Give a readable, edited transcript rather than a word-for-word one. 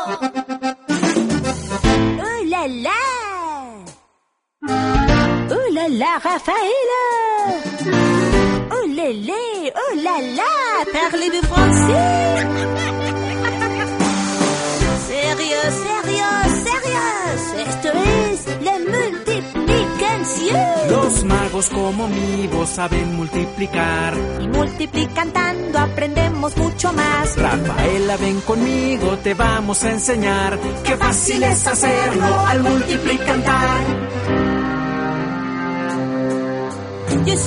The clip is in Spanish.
¡Oh, la, la! ¡Oh, la, la, Rafaela! ¡Oh, lélé! ¡Oh, la, la! Parlez-vous français? Sérieux, sérieux, sérieux. Esto es la multiplicación. Los magos como mi voz saben multiplicar. Y multiplicando aprendemos mucho más. Rafaela, ven conmigo, te vamos a enseñar. Qué fácil es hacerlo al multiplicar.